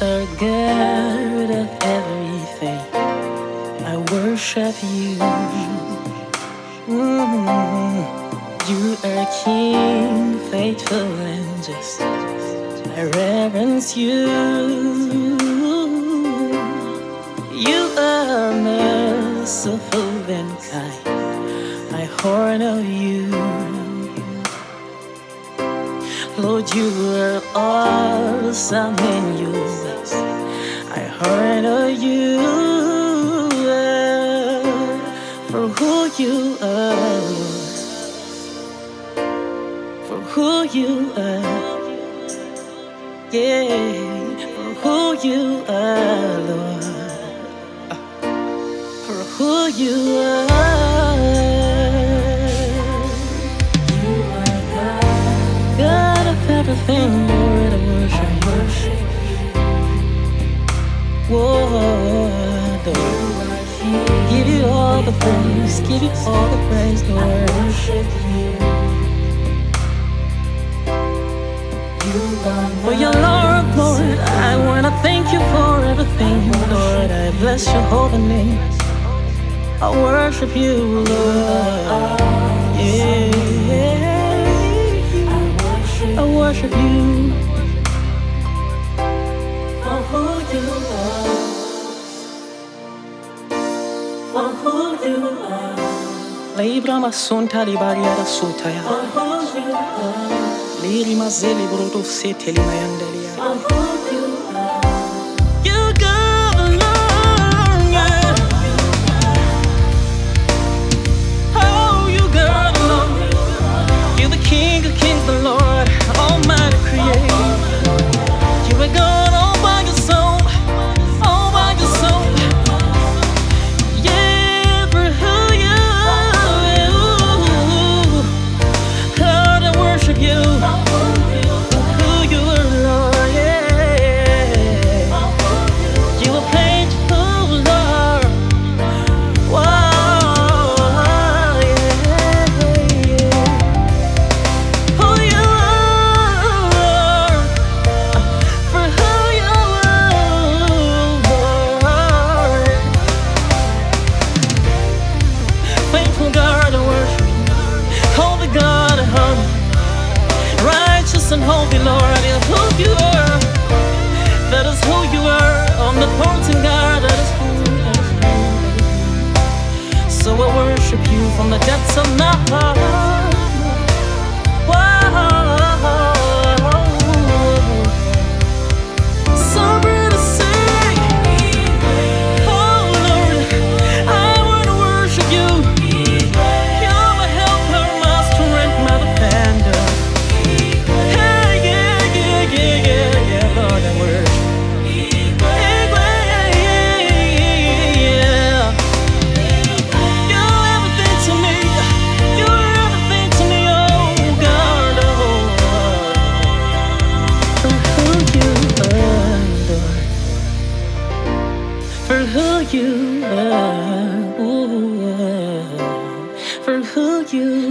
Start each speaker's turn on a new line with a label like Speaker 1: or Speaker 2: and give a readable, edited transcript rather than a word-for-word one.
Speaker 1: the God of everything. I worship you. You are King, faithful and just. I reverence you. You are merciful and kind. I honor you. Lord, you are awesome in your ways. I honor you for who you are, for who you are, yeah, for who you are, Lord, for who you are. Everything, Lord, I worship you. Whoa, Lord. Give you all the praise, give you all the praise, Lord. I worship you. For your Lord, Lord, I wanna thank you for everything, Lord. I bless your holy name. I worship you, Lord. Yeah. I worship you for who you are, for who you are. Libra masunta libaria da sutaya. For who you are. Liri mazeli bruto sete limayandelia. For who you are. You God alone, yeah. Oh, you God alone. You're the King of kings, the Lord. Almighty Creator, you are God all by yourself, all by yourself. Yeah, for who you are, Lord, I worship you. For who you are, Lord, yeah. You are faithful, Lord. Wow, yeah, yeah. Who you are. For who you are, faithful God, I worship you. Holy God, I honor you. Righteous and holy Lord, is who you are. That is who you are. Omnipotent God, that is who you are. So I worship you from the depths of my heart. Wow. For who you are, ooh, for who you